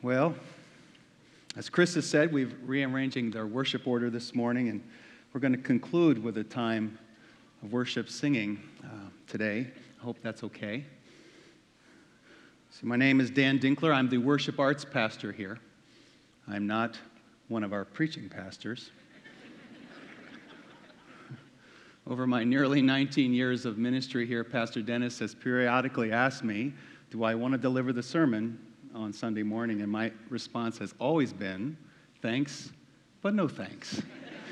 Well, as Chris has said, we're rearranging our worship order this morning, and we're going to conclude with a time of worship singing today. I hope that's okay. So my name is Dan Dinkler. I'm the worship arts pastor here. I'm not one of our preaching pastors. Over my nearly 19 years of ministry here, Pastor Dennis has periodically asked me, do I want to deliver the sermon on Sunday morning? And my response has always been, thanks, but no thanks.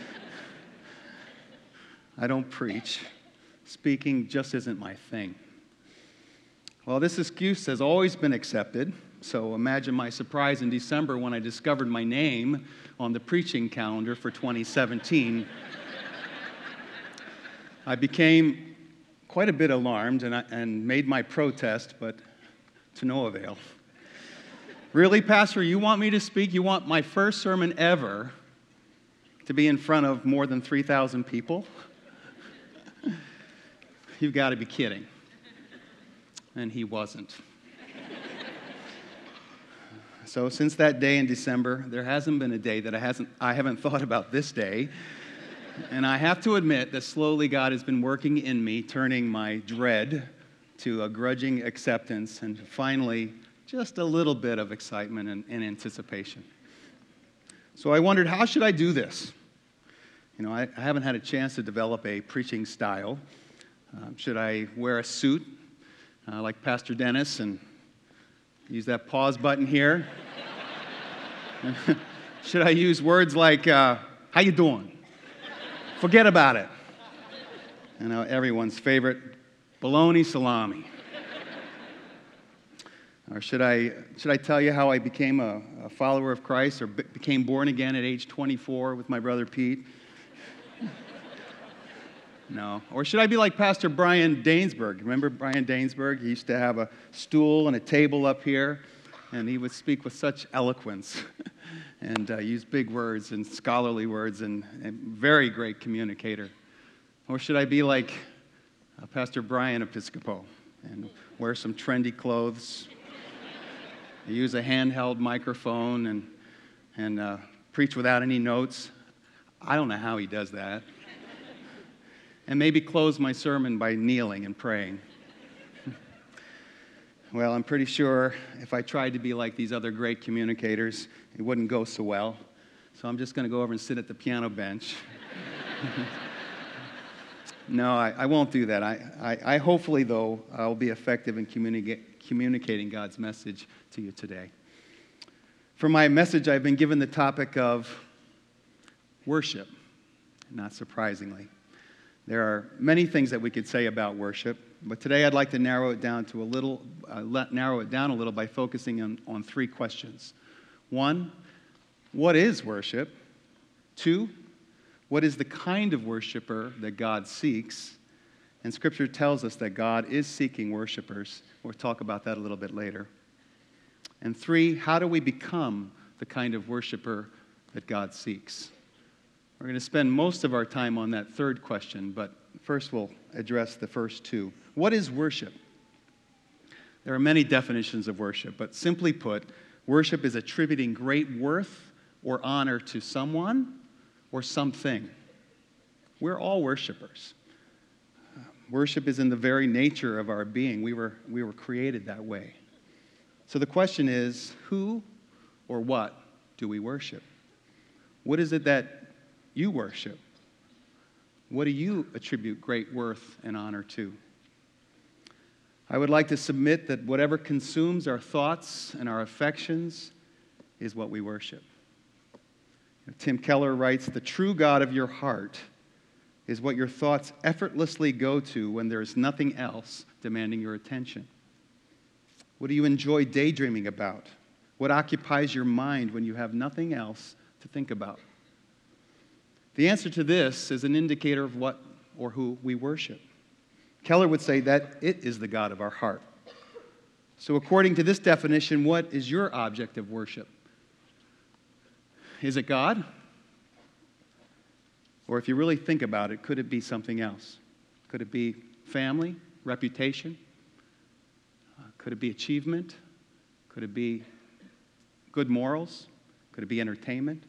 I don't preach. Speaking just isn't my thing. Well, this excuse has always been accepted, so imagine my surprise in December when I discovered my name on the preaching calendar for 2017. I became quite a bit alarmed and made my protest, but to no avail. Really, Pastor, you want me to speak? You want my first sermon ever to be in front of more than 3,000 people? You've got to be kidding. And he wasn't. So since that day in December, there hasn't been a day that I haven't thought about this day. And I have to admit that slowly God has been working in me, turning my dread to a grudging acceptance and finally just a little bit of excitement and anticipation. So I wondered, how should I do this? You know, I haven't had a chance to develop a preaching style. Should I wear a suit like Pastor Dennis and use that pause button here? Should I use words like, how you doing? Forget about it. You know, everyone's favorite, bologna salami. Or should I tell you how I became a follower of Christ or became born again at age 24 with my brother Pete? No. Or should I be like Pastor Brian Dainsberg? Remember Brian Dainsberg? He used to have a stool and a table up here, and he would speak with such eloquence and use big words and scholarly words and very great communicator. Or should I be like Pastor Brian Episcopo and wear some trendy clothes, use a handheld microphone, and preach without any notes? I don't know how he does that. And maybe close my sermon by kneeling and praying. Well, I'm pretty sure if I tried to be like these other great communicators, it wouldn't go so well. So I'm just going to go over and sit at the piano bench. No, I won't do that. I hopefully, though, I'll be effective in communicating God's message to you today. For my message, I've been given the topic of worship, not surprisingly. There are many things that we could say about worship, but today I'd like to narrow it down a little by focusing on three questions. One, what is worship? Two, what is the kind of worshiper that God seeks? And Scripture tells us that God is seeking worshipers. We'll talk about that a little bit later. And three, how do we become the kind of worshiper that God seeks? We're going to spend most of our time on that third question, but first we'll address the first two. What is worship? There are many definitions of worship, but simply put, worship is attributing great worth or honor to someone or something. We're all worshipers. Worship is in the very nature of our being. We were created that way. So the question is, who or what do we worship? What is it that you worship? What do you attribute great worth and honor to? I would like to submit that whatever consumes our thoughts and our affections is what we worship. Tim Keller writes, "The true God of your heart is what your thoughts effortlessly go to when there is nothing else demanding your attention." What do you enjoy daydreaming about? What occupies your mind when you have nothing else to think about? The answer to this is an indicator of what or who we worship. Keller would say that it is the God of our heart. So according to this definition, what is your object of worship? Is it God? Or if you really think about it, could it be something else? Could it be family, reputation? Could it be achievement? Could it be Good morals? Could it be entertainment?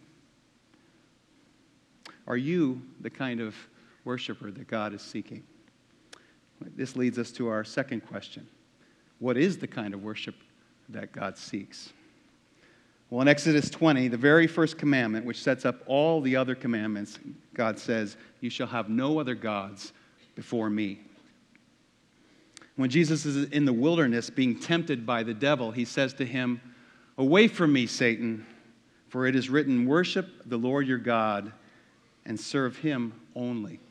Are you the kind of worshiper that God is seeking? This leads us to our second question. What is the kind of worship that God seeks? Well, in Exodus 20, the very first commandment, which sets up all the other commandments, God says, "You shall have no other gods before me." When Jesus is in the wilderness being tempted by the devil, he says to him, "Away from me, Satan, for it is written, worship the Lord your God and serve him only."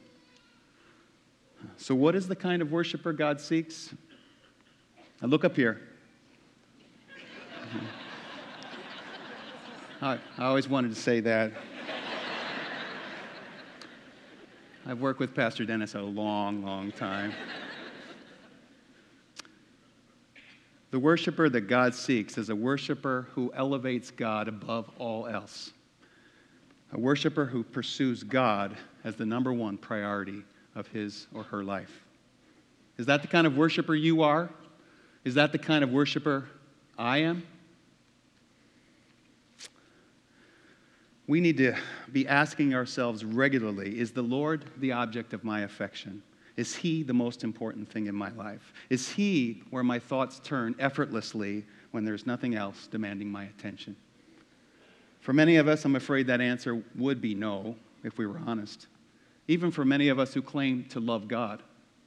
So what is the kind of worshiper God seeks? Now look up here. I always wanted to say that. I've worked with Pastor Dennis a long, long time. The worshiper that God seeks is a worshiper who elevates God above all else. A worshiper who pursues God as the number one priority of his or her life. Is that the kind of worshiper you are? Is that the kind of worshiper I am? We need to be asking ourselves regularly, is the Lord the object of my affection? Is he the most important thing in my life? Is he where my thoughts turn effortlessly when there's nothing else demanding my attention? For many of us, I'm afraid that answer would be no, if we were honest. Even for many of us who claim to love God.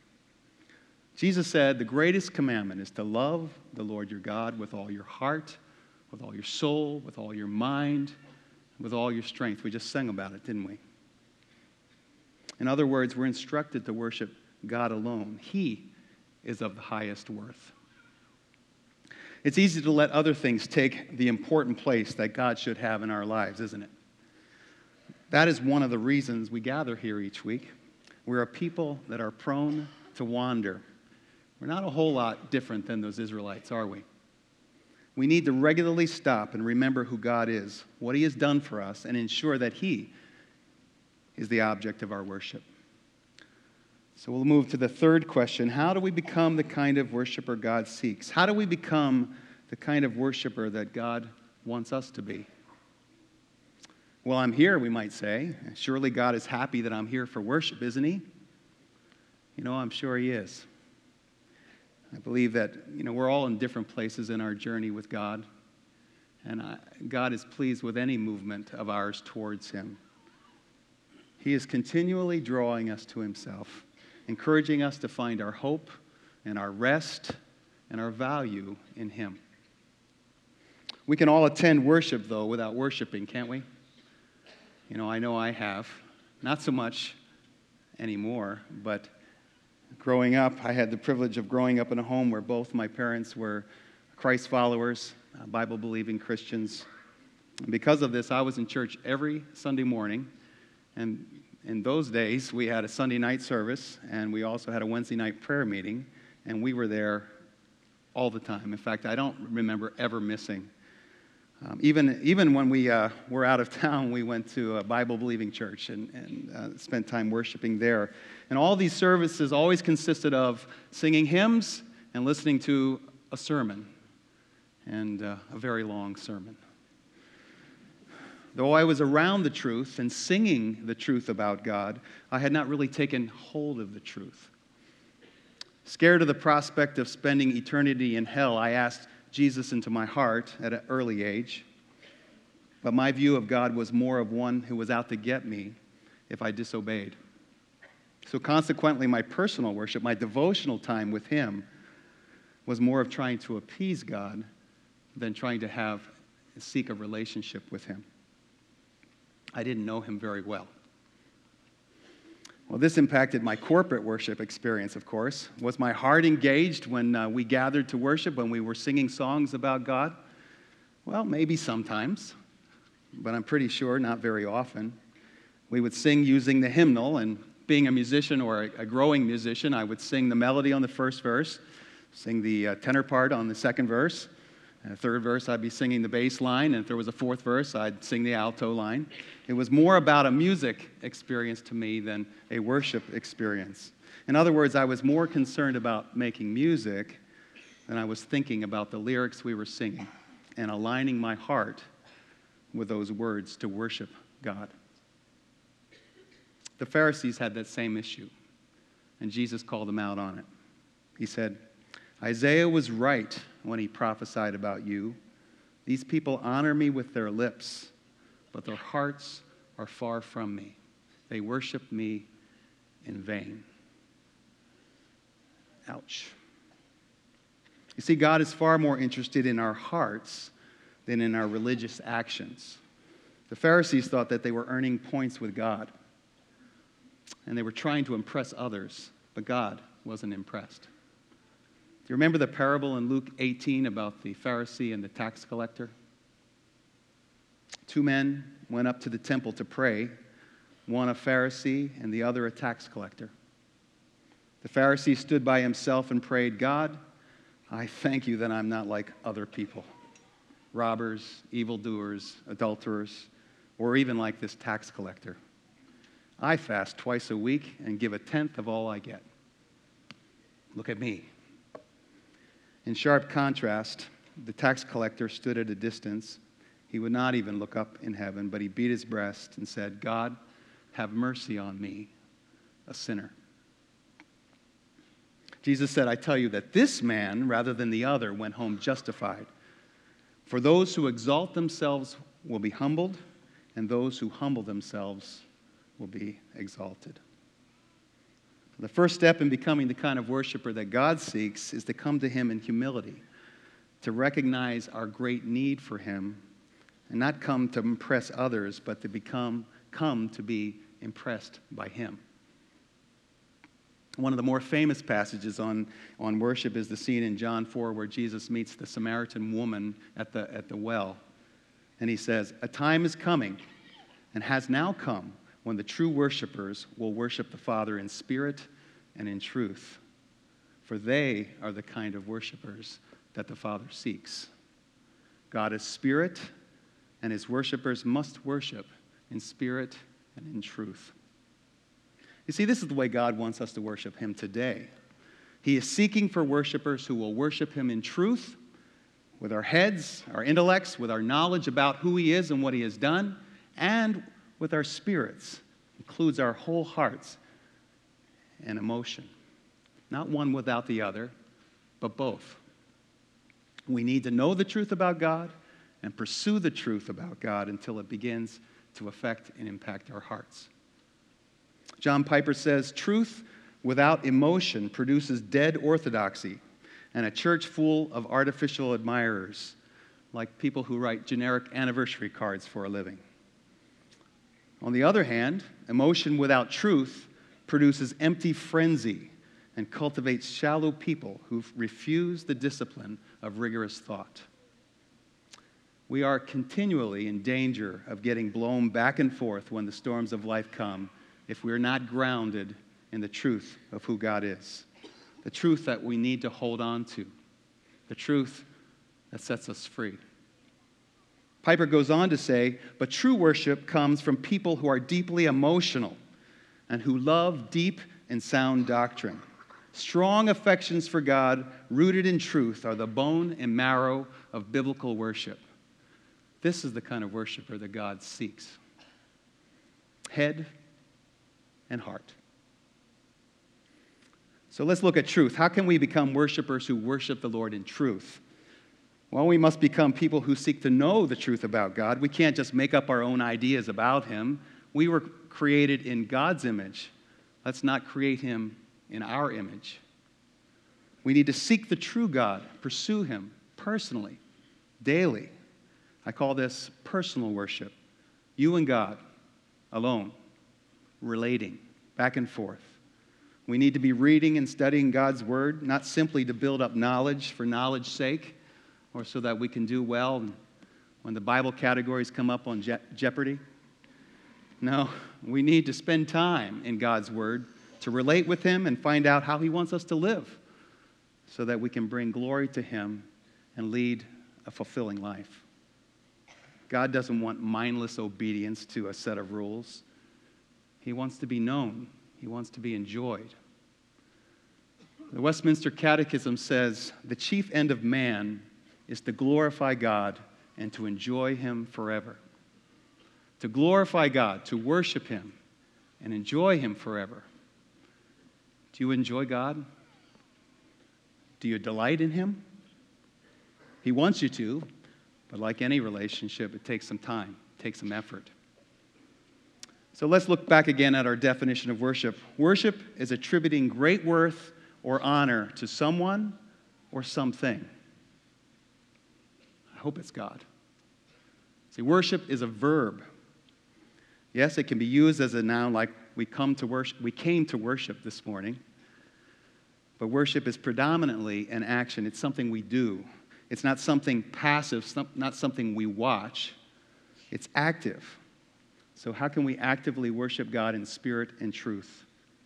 Jesus said the greatest commandment is to love the Lord your God with all your heart, with all your soul, with all your mind, with all your strength. We just sang about it, didn't we? In other words, we're instructed to worship God alone. He is of the highest worth. It's easy to let other things take the important place that God should have in our lives, isn't it? That is one of the reasons we gather here each week. We're a people that are prone to wander. We're not a whole lot different than those Israelites, are we? We need to regularly stop and remember who God is, what he has done for us, and ensure that he is the object of our worship. So we'll move to the third question. How do we become the kind of worshiper God seeks? How do we become the kind of worshiper that God wants us to be? Well, I'm here, we might say. Surely God is happy that I'm here for worship, isn't he? You know, I'm sure he is. I believe that, we're all in different places in our journey with God. And God is pleased with any movement of ours towards him. He is continually drawing us to himself, encouraging us to find our hope and our rest and our value in him. We can all attend worship, though, without worshiping, can't we? I know I have. Not so much anymore, but growing up, I had the privilege of growing up in a home where both my parents were Christ followers, Bible-believing Christians. And because of this, I was in church every Sunday morning. And in those days, we had a Sunday night service, and we also had a Wednesday night prayer meeting, and we were there all the time. In fact, I don't remember ever missing. Even when we were out of town, we went to a Bible-believing church and spent time worshiping there. And all these services always consisted of singing hymns and listening to a sermon, and a very long sermon. Though I was around the truth and singing the truth about God, I had not really taken hold of the truth. Scared of the prospect of spending eternity in hell, I asked Jesus into my heart at an early age. But my view of God was more of one who was out to get me if I disobeyed. So consequently, my personal worship, my devotional time with him, was more of trying to appease God than trying to seek a relationship with him. I didn't know him very well. Well, this impacted my corporate worship experience, of course. Was my heart engaged when we gathered to worship, when we were singing songs about God? Well, maybe sometimes, but I'm pretty sure not very often. We would sing using the hymnal, and being a musician or a growing musician, I would sing the melody on the first verse, sing the tenor part on the second verse. And the third verse, I'd be singing the bass line, and if there was a fourth verse, I'd sing the alto line. It was more about a music experience to me than a worship experience. In other words, I was more concerned about making music than I was thinking about the lyrics we were singing. and aligning my heart with those words to worship God. The Pharisees had that same issue, and Jesus called them out on it. He said, Isaiah was right when he prophesied about you. These people honor me with their lips, but their hearts are far from me. They worship me in vain. Ouch. You see, God is far more interested in our hearts than in our religious actions. The Pharisees thought that they were earning points with God, and they were trying to impress others, but God wasn't impressed. Do you remember the parable in Luke 18 about the Pharisee and the tax collector? Two men went up to the temple to pray, one a Pharisee and the other a tax collector. The Pharisee stood by himself and prayed, God, I thank you that I'm not like other people, robbers, evildoers, adulterers, or even like this tax collector. I fast twice a week and give 1/10 of all I get. Look at me. In sharp contrast, the tax collector stood at a distance. He would not even look up in heaven, but he beat his breast and said, God, have mercy on me, a sinner. Jesus said, I tell you that this man, rather than the other, went home justified. For those who exalt themselves will be humbled, and those who humble themselves will be exalted. The first step in becoming the kind of worshiper that God seeks is to come to him in humility, to recognize our great need for him, and not come to impress others, but to come to be impressed by him. One of the more famous passages on worship is the scene in John 4 where Jesus meets the Samaritan woman at the well. And he says, a time is coming and has now come when the true worshipers will worship the Father in spirit and in truth. For they are the kind of worshipers that the Father seeks. God is spirit, and his worshipers must worship in spirit and in truth. You see, this is the way God wants us to worship him today. He is seeking for worshipers who will worship him in truth, with our heads, our intellects, with our knowledge about who he is and what he has done, and with our spirits. Includes our whole hearts and emotion. Not one without the other, but both. We need to know the truth about God and pursue the truth about God until it begins to affect and impact our hearts. John Piper says, truth without emotion produces dead orthodoxy and a church full of artificial admirers, like people who write generic anniversary cards for a living. On the other hand, emotion without truth produces empty frenzy and cultivates shallow people who refuse the discipline of rigorous thought. We are continually in danger of getting blown back and forth when the storms of life come if we are not grounded in the truth of who God is, the truth that we need to hold on to, the truth that sets us free. Piper goes on to say, but true worship comes from people who are deeply emotional and who love deep and sound doctrine. Strong affections for God, rooted in truth, are the bone and marrow of biblical worship. This is the kind of worshiper that God seeks. Head and heart. So let's look at truth. How can we become worshipers who worship the Lord in truth? Well, we must become people who seek to know the truth about God. We can't just make up our own ideas about him. We were created in God's image. Let's not create him in our image. We need to seek the true God, pursue him personally, daily. I call this personal worship. You and God, alone, relating, back and forth. We need to be reading and studying God's word, not simply to build up knowledge for knowledge's sake, or so that we can do well when the Bible categories come up on Jeopardy. No, we need to spend time in God's word to relate with him and find out how he wants us to live so that we can bring glory to him and lead a fulfilling life. God doesn't want mindless obedience to a set of rules. He wants to be known. He wants to be enjoyed. The Westminster Catechism says, the chief end of man is to glorify God and to enjoy Him forever. To glorify God, to worship Him, and enjoy Him forever. Do you enjoy God? Do you delight in Him? He wants you to, but like any relationship, it takes some time, it takes some effort. So let's look back again at our definition of worship. Worship is attributing great worth or honor to someone or something. I hope it's God. See, worship is a verb. Yes, it can be used as a noun like we came to worship this morning. But worship is predominantly an action. It's something we do. It's not something passive, not something we watch. It's active. So how can we actively worship God in spirit and truth?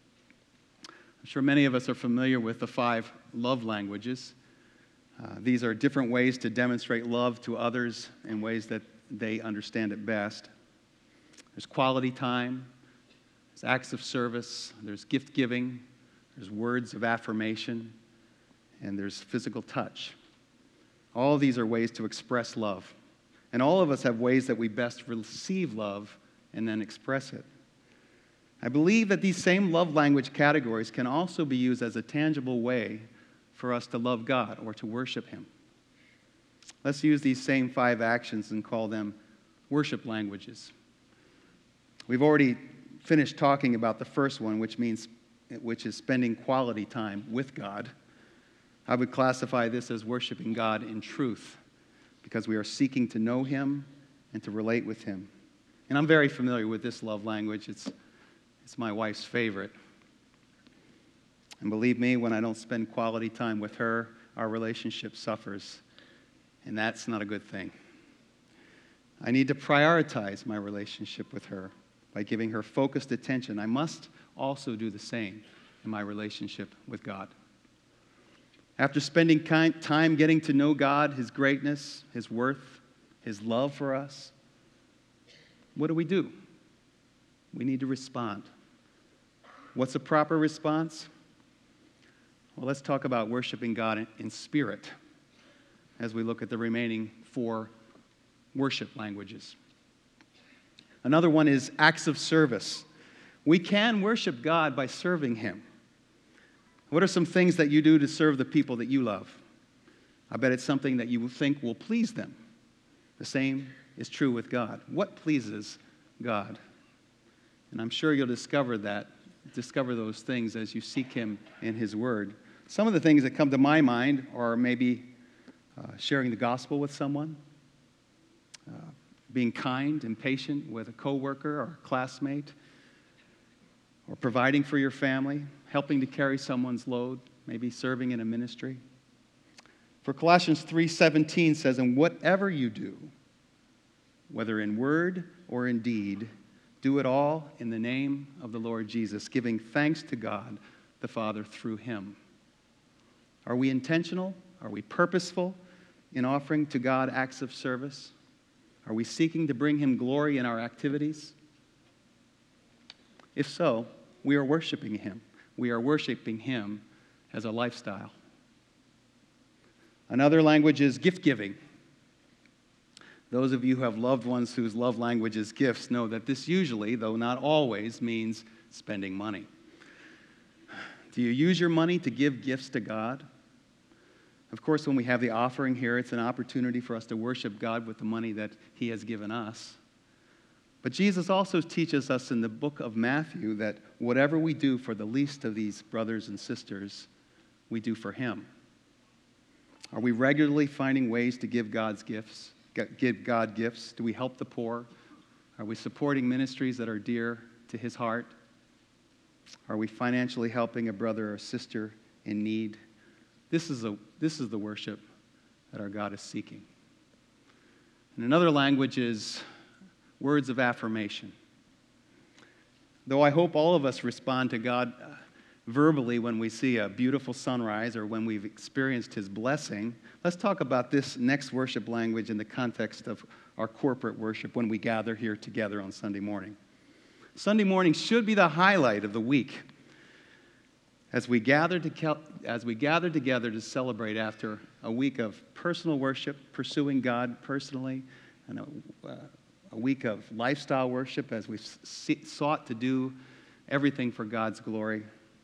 I'm sure many of us are familiar with the 5 love languages. These are different ways to demonstrate love to others in ways that they understand it best. There's quality time, there's acts of service, there's gift giving, there's words of affirmation, and there's physical touch. All of these are ways to express love. And all of us have ways that we best receive love and then express it. I believe that these same love language categories can also be used as a tangible way for us to love God or to worship Him. Let's use these same 5 actions and call them worship languages. We've already finished talking about the first one, which is spending quality time with God. I would classify this as worshiping God in truth because we are seeking to know Him and to relate with Him. And I'm very familiar with this love language. It's my wife's favorite. And believe me, when I don't spend quality time with her, our relationship suffers. And that's not a good thing. I need to prioritize my relationship with her by giving her focused attention. I must also do the same in my relationship with God. After spending time getting to know God, His greatness, His worth, His love for us, what do? We need to respond. What's a proper response? Well, let's talk about worshiping God in spirit as we look at the remaining 4 worship languages. Another one is acts of service. We can worship God by serving Him. What are some things that you do to serve the people that you love? I bet it's something that you think will please them. The same is true with God. What pleases God? And I'm sure you'll discover those things as you seek Him in His Word. Some of the things that come to my mind are maybe sharing the gospel with someone, being kind and patient with a coworker or a classmate, or providing for your family, helping to carry someone's load, maybe serving in a ministry. For Colossians 3:17 says, "And whatever you do, whether in word or in deed, do it all in the name of the Lord Jesus, giving thanks to God the Father through Him." Are we intentional? Are we purposeful in offering to God acts of service? Are we seeking to bring Him glory in our activities? If so, we are worshiping Him. We are worshiping Him as a lifestyle. Another language is gift giving. Those of you who have loved ones whose love language is gifts know that this usually, though not always, means spending money. Do you use your money to give gifts to God? Of course, when we have the offering here, it's an opportunity for us to worship God with the money that He has given us. But Jesus also teaches us in the book of Matthew that whatever we do for the least of these brothers and sisters, we do for Him. Are we regularly finding ways to give God gifts? Do we help the poor? Are we supporting ministries that are dear to His heart? Are we financially helping a brother or sister in need? This is the worship that our God is seeking. And another language is words of affirmation. Though I hope all of us respond to God verbally when we see a beautiful sunrise or when we've experienced His blessing, let's talk about this next worship language in the context of our corporate worship when we gather here together on Sunday morning. Sunday morning should be the highlight of the week. As we gather together to celebrate after a week of personal worship, pursuing God personally, and a week of lifestyle worship as we sought to do everything for God's glory.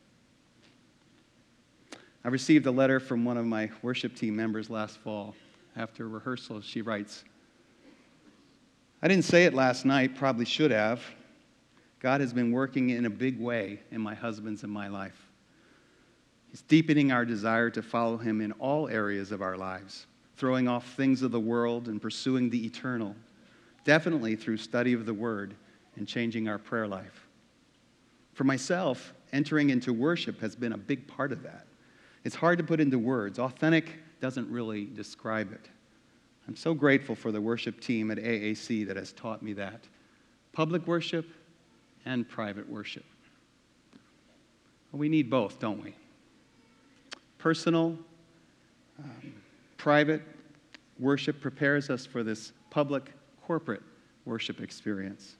I received a letter from one of my worship team members last fall. After rehearsal, she writes, "I didn't say it last night, probably should have. God has been working in a big way in my husband's and my life. He's deepening our desire to follow him in all areas of our lives, throwing off things of the world and pursuing the eternal, definitely through study of the Word and changing our prayer life. For myself, entering into worship has been a big part of that. It's hard to put into words. Authentic doesn't really describe it. I'm so grateful for the worship team at AAC that has taught me that. Public worship and private worship. Well, we need both, don't we? Personal, private worship prepares us for this public, corporate worship experience.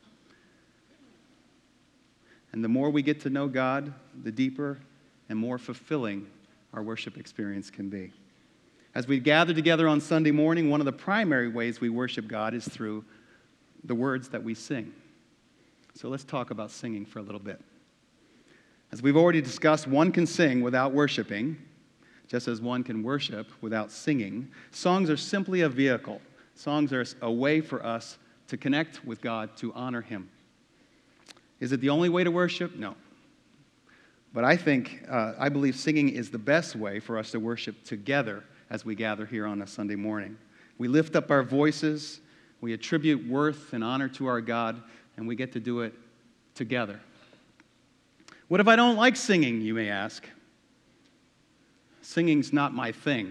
And the more we get to know God, the deeper and more fulfilling our worship experience can be. As we gather together on Sunday morning, one of the primary ways we worship God is through the words that we sing. So let's talk about singing for a little bit. As we've already discussed, one can sing without worshiping, just as one can worship without singing. Songs are simply a vehicle. Songs are a way for us to connect with God, to honor Him. Is it the only way to worship? No. But I believe singing is the best way for us to worship together as we gather here on a Sunday morning. We lift up our voices, we attribute worth and honor to our God, and we get to do it together. What if I don't like singing, you may ask? Singing's not my thing.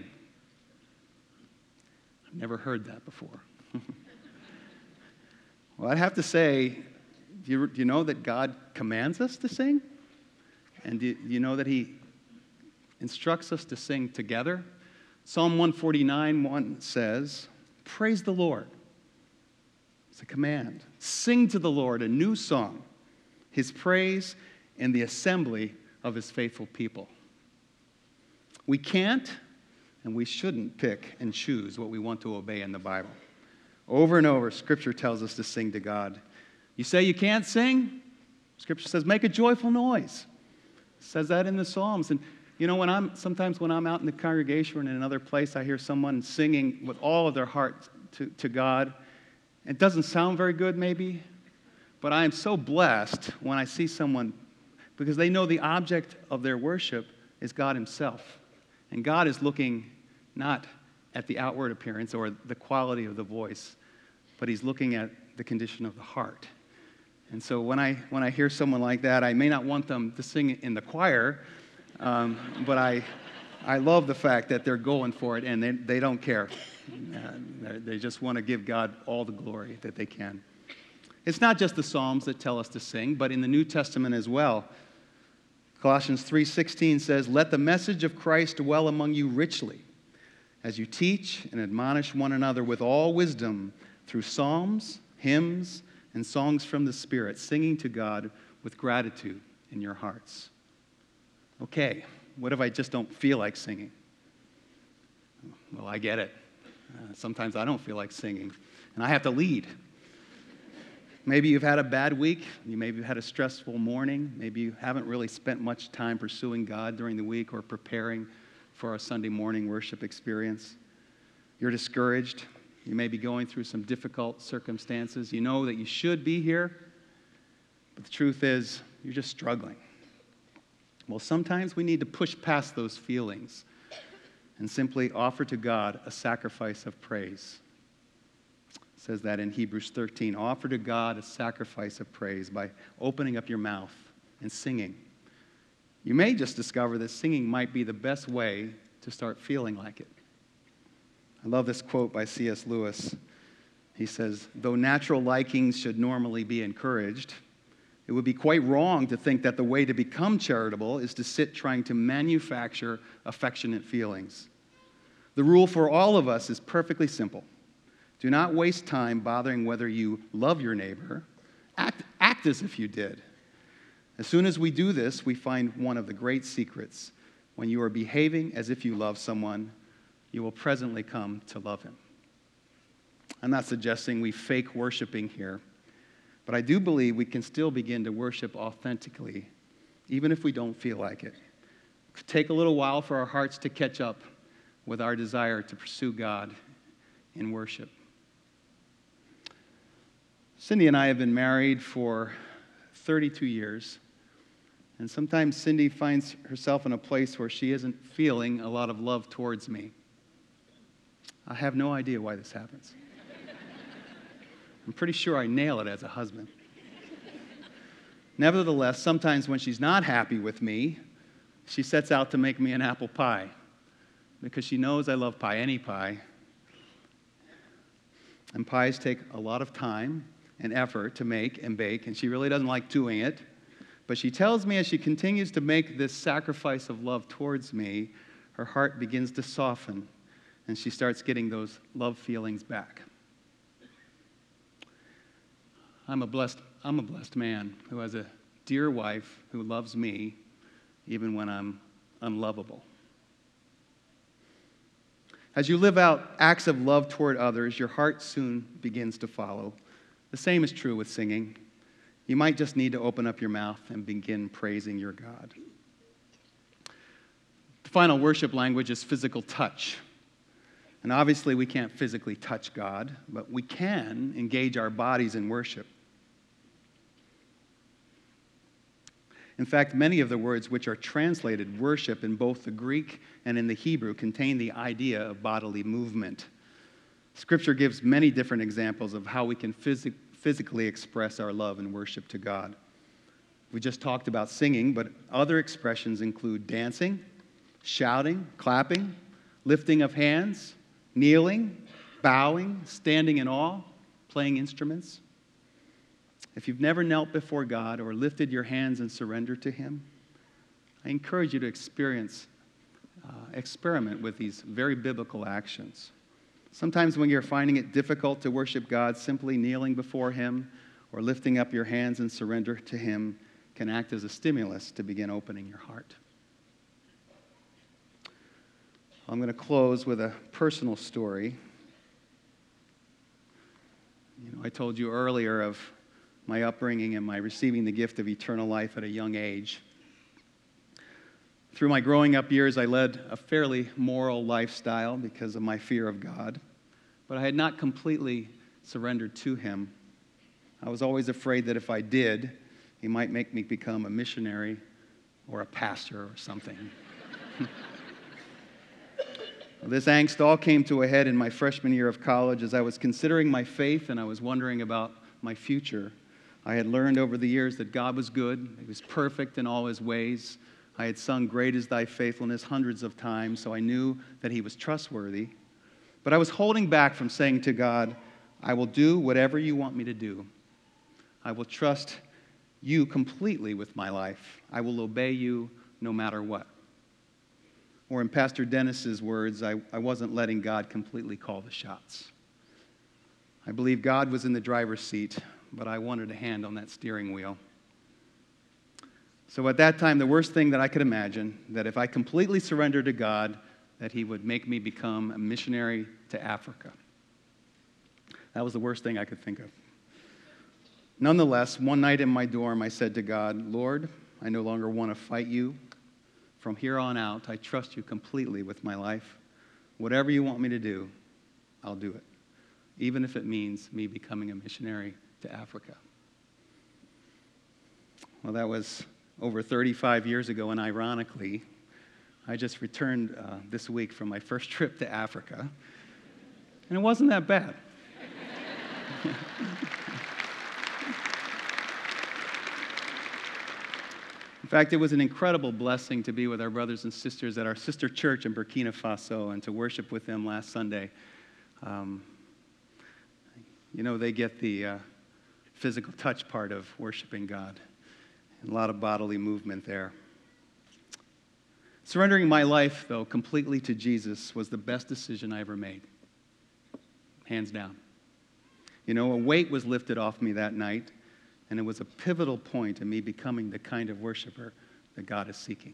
I've never heard that before. Well, I'd have to say, do you know that God commands us to sing? And do you know that He instructs us to sing together? Psalm 149:1 says, "Praise the Lord." It's a command. Sing to the Lord a new song, His praise in the assembly of His faithful people. We can't and we shouldn't pick and choose what we want to obey in the Bible. Over and over, Scripture tells us to sing to God. You say you can't sing? Scripture says, make a joyful noise. It says that in the Psalms. And you know, sometimes when I'm out in the congregation or in another place, I hear someone singing with all of their heart to God. It doesn't sound very good, maybe, but I am so blessed when I see someone, because they know the object of their worship is God Himself. And God is looking not at the outward appearance or the quality of the voice, but He's looking at the condition of the heart. And so when I hear someone like that, I may not want them to sing in the choir, but I love the fact that they're going for it and they don't care. They just want to give God all the glory that they can. It's not just the Psalms that tell us to sing, but in the New Testament as well. Colossians 3:16 says, "Let the message of Christ dwell among you richly, as you teach and admonish one another with all wisdom through psalms, hymns, and songs from the Spirit, singing to God with gratitude in your hearts." Okay, what if I just don't feel like singing? Well, I get it. Sometimes I don't feel like singing, and I have to lead. Maybe you've had a bad week. Maybe you've had a stressful morning. Maybe you haven't really spent much time pursuing God during the week or preparing for our Sunday morning worship experience. You're discouraged. You may be going through some difficult circumstances. You know that you should be here, but the truth is you're just struggling. Well, sometimes we need to push past those feelings and simply offer to God a sacrifice of praise. It says that in Hebrews 13. Offer to God a sacrifice of praise by opening up your mouth and singing. You may just discover that singing might be the best way to start feeling like it. I love this quote by C.S. Lewis. He says, "Though natural likings should normally be encouraged, it would be quite wrong to think that the way to become charitable is to sit trying to manufacture affectionate feelings. The rule for all of us is perfectly simple. Do not waste time bothering whether you love your neighbor. Act as if you did. As soon as we do this, we find one of the great secrets. When you are behaving as if you love someone, you will presently come to love him. I'm not suggesting we fake worshiping here, but I do believe we can still begin to worship authentically, even if we don't feel like it. It could take a little while for our hearts to catch up with our desire to pursue God in worship. Cindy and I have been married for 32 years, and sometimes Cindy finds herself in a place where she isn't feeling a lot of love towards me. I have no idea why this happens. I'm pretty sure I nail it as a husband. Nevertheless, sometimes when she's not happy with me, she sets out to make me an apple pie because she knows I love pie, any pie. And pies take a lot of time and effort to make and bake, and she really doesn't like doing it. But she tells me as she continues to make this sacrifice of love towards me, her heart begins to soften, and she starts getting those love feelings back. I'm a blessed man who has a dear wife who loves me even when I'm unlovable. As you live out acts of love toward others, your heart soon begins to follow. The same is true with singing. You might just need to open up your mouth and begin praising your God. The final worship language is physical touch. And obviously we can't physically touch God, but we can engage our bodies in worship. In fact, many of the words which are translated worship in both the Greek and in the Hebrew contain the idea of bodily movement. Scripture gives many different examples of how we can physically express our love and worship to God. We just talked about singing, but other expressions include dancing, shouting, clapping, lifting of hands, kneeling, bowing, standing in awe, playing instruments. If you've never knelt before God or lifted your hands in surrender to Him, I encourage you to experiment with these very biblical actions. Sometimes when you're finding it difficult to worship God, simply kneeling before Him or lifting up your hands in surrender to Him can act as a stimulus to begin opening your heart. I'm going to close with a personal story. I told you earlier of my upbringing and my receiving the gift of eternal life at a young age. Through my growing up years, I led a fairly moral lifestyle because of my fear of God, but I had not completely surrendered to Him. I was always afraid that if I did, He might make me become a missionary or a pastor or something. This angst all came to a head in my freshman year of college as I was considering my faith and I was wondering about my future. I had learned over the years that God was good. He was perfect in all His ways. I had sung "Great is Thy Faithfulness" hundreds of times, so I knew that He was trustworthy. But I was holding back from saying to God, I will do whatever you want me to do. I will trust you completely with my life. I will obey you no matter what. Or in Pastor Dennis's words, I wasn't letting God completely call the shots. I believe God was in the driver's seat, but I wanted a hand on that steering wheel. So at that time, the worst thing that I could imagine, that if I completely surrendered to God, that He would make me become a missionary to Africa. That was the worst thing I could think of. Nonetheless, one night in my dorm, I said to God, Lord, I no longer want to fight you. From here on out, I trust you completely with my life. Whatever you want me to do, I'll do it, even if it means me becoming a missionary to Africa. Well, that was over 35 years ago, and ironically, I just returned this week from my first trip to Africa, and it wasn't that bad. In fact, it was an incredible blessing to be with our brothers and sisters at our sister church in Burkina Faso and to worship with them last Sunday. They get the physical touch part of worshiping God. And a lot of bodily movement there. Surrendering my life, though, completely to Jesus was the best decision I ever made. Hands down. A weight was lifted off me that night. And it was a pivotal point in me becoming the kind of worshiper that God is seeking.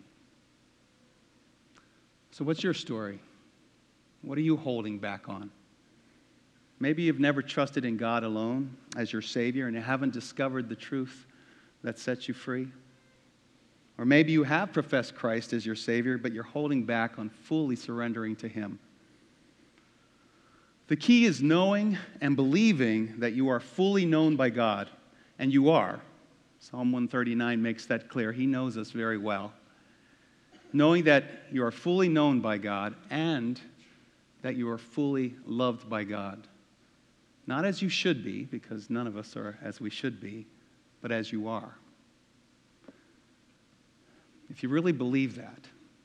So what's your story? What are you holding back on? Maybe you've never trusted in God alone as your Savior and you haven't discovered the truth that sets you free. Or maybe you have professed Christ as your Savior, but you're holding back on fully surrendering to Him. The key is knowing and believing that you are fully known by God, and you are. Psalm 139 makes that clear. He knows us very well. Knowing that you are fully known by God and that you are fully loved by God. Not as you should be, because none of us are as we should be, but as you are. If you really believe that,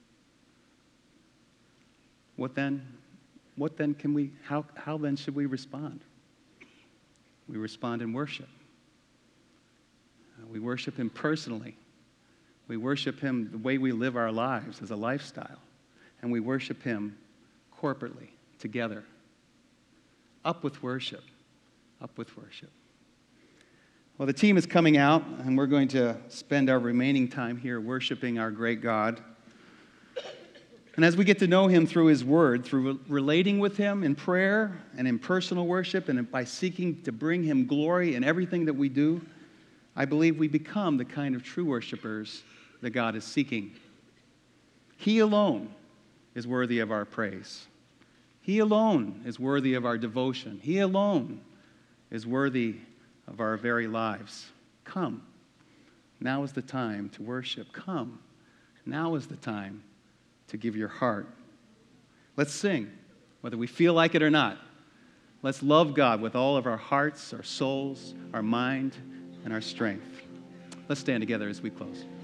what then can we, how then should we respond? We respond in worship. We worship Him personally. We worship Him the way we live our lives as a lifestyle. And we worship Him corporately, together. Up with worship. Up with worship. Well, the team is coming out, and we're going to spend our remaining time here worshiping our great God. And as we get to know Him through His Word, through relating with Him in prayer and in personal worship, and by seeking to bring Him glory in everything that we do, I believe we become the kind of true worshipers that God is seeking. He alone is worthy of our praise. He alone is worthy of our devotion. He alone is worthy of our very lives. Come. Now is the time to worship. Come. Now is the time to give your heart. Let's sing, whether we feel like it or not. Let's love God with all of our hearts, our souls, our mind, and our strength. Let's stand together as we close.